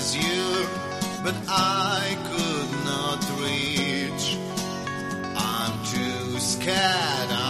recognize you, but I could not reach. I'm too scared.